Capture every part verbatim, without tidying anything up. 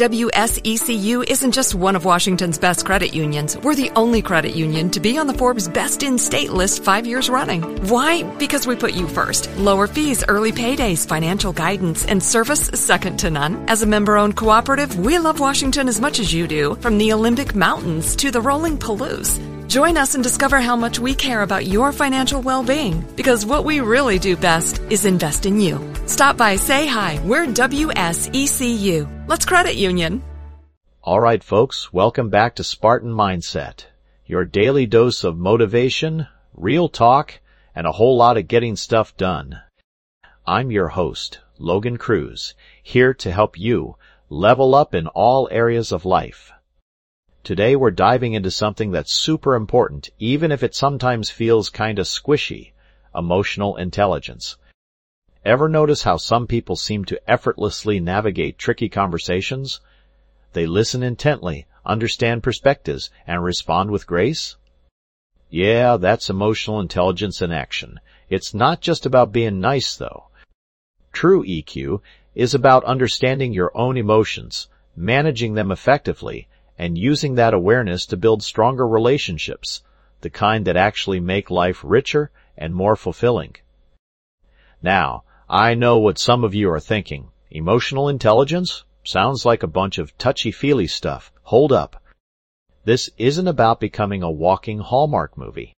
W S E C U isn't just one of Washington's best credit unions. We're the only credit union to be on the Forbes Best in State list five years running. Why? Because we put you first. Lower fees, early paydays, financial guidance, and service second to none. As a member-owned cooperative, we love Washington as much as you do, from the Olympic Mountains to the rolling Palouse. Join us and discover how much we care about your financial well-being, because what we really do best is invest in you. Stop by, say hi. We're W S E C U. Let's credit union. All right, folks, welcome back to Spartan Mindset, your daily dose of motivation, real talk, and a whole lot of getting stuff done. I'm your host, Logan Cruz, here to help you level up in all areas of life. Today we're diving into something that's super important, even if it sometimes feels kinda squishy: emotional intelligence. Ever notice how some people seem to effortlessly navigate tricky conversations? They listen intently, understand perspectives, and respond with grace? Yeah, that's emotional intelligence in action. It's not just about being nice, though. True E Q is about understanding your own emotions, managing them effectively, and using that awareness to build stronger relationships, the kind that actually make life richer and more fulfilling. Now, I know what some of you are thinking. Emotional intelligence? Sounds like a bunch of touchy-feely stuff. Hold up. This isn't about becoming a walking Hallmark movie.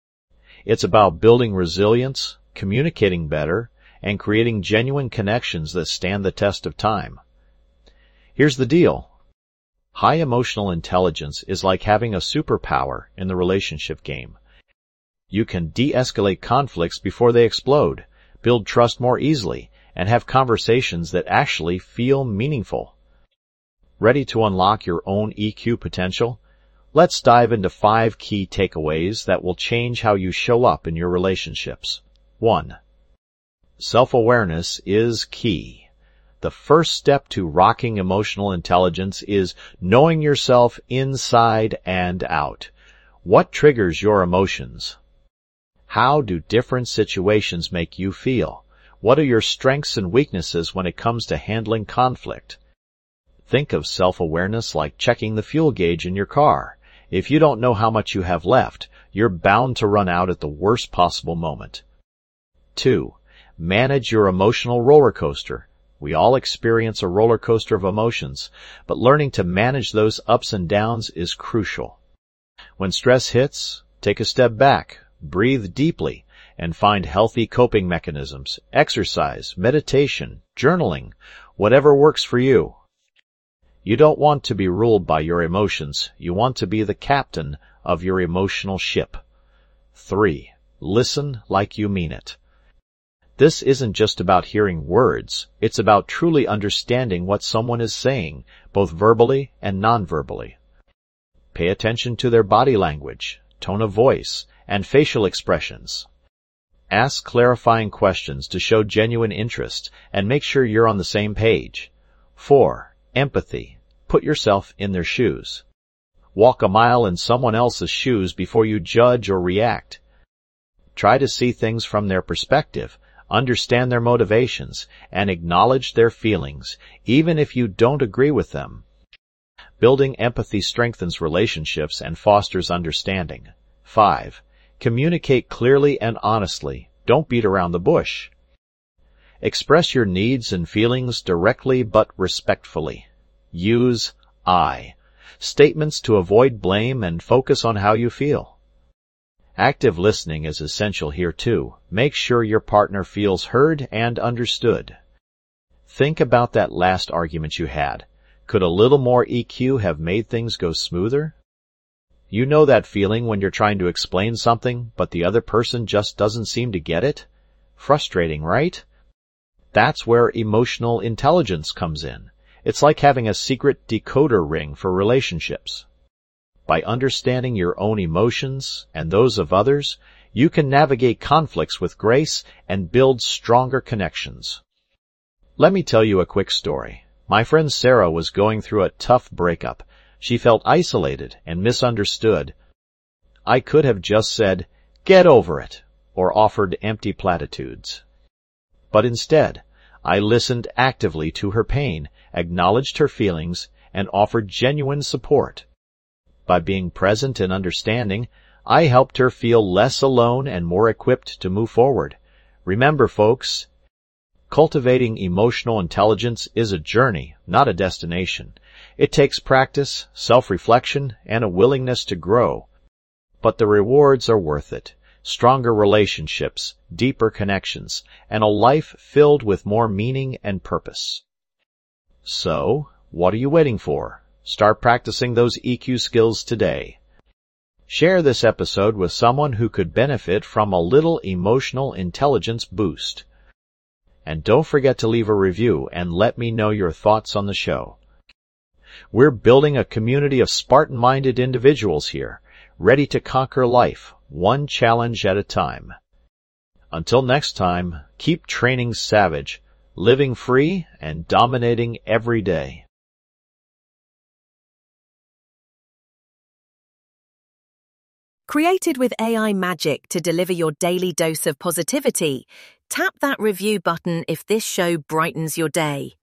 It's about building resilience, communicating better, and creating genuine connections that stand the test of time. Here's the deal. High emotional intelligence is like having a superpower in the relationship game. You can de-escalate conflicts before they explode, build trust more easily, and have conversations that actually feel meaningful. Ready to unlock your own E Q potential? Let's dive into five key takeaways that will change how you show up in your relationships. One. Self-awareness is key. The first step to rocking emotional intelligence is knowing yourself inside and out. What triggers your emotions? How do different situations make you feel? What are your strengths and weaknesses when it comes to handling conflict? Think of self-awareness like checking the fuel gauge in your car. If you don't know how much you have left, you're bound to run out at the worst possible moment. Two. Manage your emotional roller coaster. We all experience a roller coaster of emotions, but learning to manage those ups and downs is crucial. When stress hits, take a step back, breathe deeply, and find healthy coping mechanisms: exercise, meditation, journaling, whatever works for you. You don't want to be ruled by your emotions. You want to be the captain of your emotional ship. Three. Listen like you mean it. This isn't just about hearing words. It's about truly understanding what someone is saying, both verbally and non-verbally. Pay attention to their body language, tone of voice, and facial expressions. Ask clarifying questions to show genuine interest and make sure you're on the same page. Four. Empathy. Put yourself in their shoes. Walk a mile in someone else's shoes before you judge or react. Try to see things from their perspective, understand their motivations, and acknowledge their feelings, even if you don't agree with them. Building empathy strengthens relationships and fosters understanding. Five. Communicate clearly and honestly. Don't beat around the bush. Express your needs and feelings directly but respectfully. Use I. Statements to avoid blame and focus on how you feel. Active listening is essential here too. Make sure your partner feels heard and understood. Think about that last argument you had. Could a little more E Q have made things go smoother? You know that feeling when you're trying to explain something, but the other person just doesn't seem to get it? Frustrating, right? That's where emotional intelligence comes in. It's like having a secret decoder ring for relationships. By understanding your own emotions and those of others, you can navigate conflicts with grace and build stronger connections. Let me tell you a quick story. My friend Sarah was going through a tough breakup. She felt isolated and misunderstood. I could have just said, "Get over it," or offered empty platitudes. But instead, I listened actively to her pain, acknowledged her feelings, and offered genuine support. By being present and understanding, I helped her feel less alone and more equipped to move forward. Remember, folks, cultivating emotional intelligence is a journey, not a destination. It takes practice, self-reflection, and a willingness to grow. But the rewards are worth it. Stronger relationships, deeper connections, and a life filled with more meaning and purpose. So, what are you waiting for? Start practicing those E Q skills today. Share this episode with someone who could benefit from a little emotional intelligence boost. And don't forget to leave a review and let me know your thoughts on the show. We're building a community of Spartan-minded individuals here, ready to conquer life, one challenge at a time. Until next time, keep training savage, living free, and dominating every day. Created with A I magic to deliver your daily dose of positivity, tap that review button if this show brightens your day.